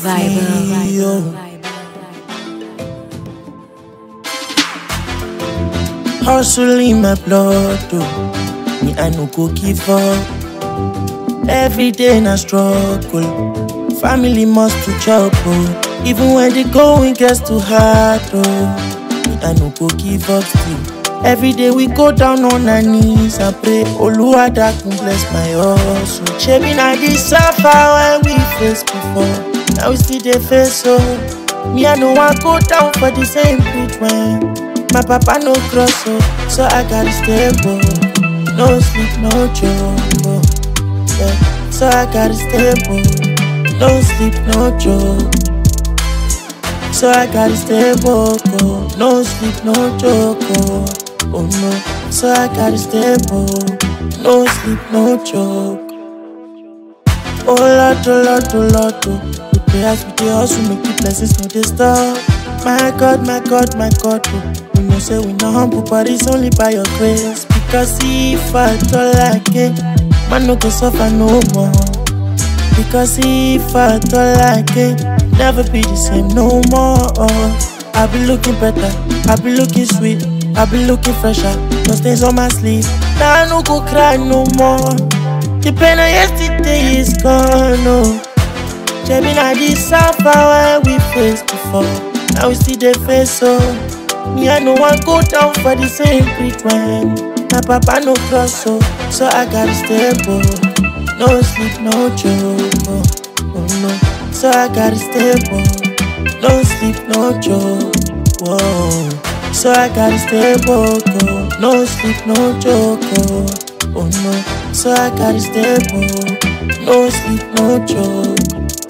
Hustle in my blood, oh. Me I no go give up. Every day na struggle. Family must to chop, oh. Even when the going gets too hard, oh. Me I no go give up still. Every day we go down on our knees and pray, Oluwa dakun bless my hustle. Shebi na this suffer when we face before. Now we still dey face, so me I no want go down for the same pit when my papa no cross, so I gotta stay stable. No sleep, no joke, oh. Yeah. So I gotta stay stable. No sleep, no joke. So I gotta stay stable. No sleep, no joke, oh no. So I gotta stay stable. No sleep, no joke. Oh Lord, oh Lord, oh Lord, oh. We pray as we dey hustle, make the blessings no dey stop. My God, my God, my God, oh. We know say we not humble, but it's only by your grace. Because if I don't like it, man no go suffer no more. Because if I don't like it, never be the same no more. I be looking better, I be looking sweet, I be looking fresher. No stains on my sleeve, now I no go cry no more. The pain of yesterday is gone, no. Shebi na this suffer when we faced before. Now we still dey face, so me I no want go down for the same pit when my papa no cross, so I gotta stay stable. No sleep, no joke, oh no. So I gotta stay stable. No sleep, no joke, whoa. So I gotta stay stable. No sleep, no joke, oh no. So I gotta stay stable. No sleep, no joke.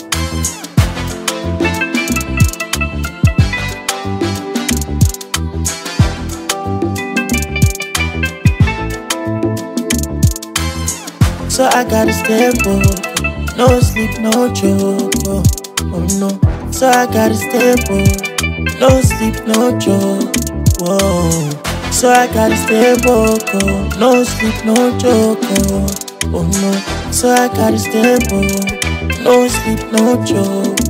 So I gotta stay stable. No sleep, no joke, oh no. So I gotta stay stable. No sleep, no joke, whoa. So I gotta stay stable. No sleep, no joke, oh no. So I gotta stay stable. No sleep, no joke.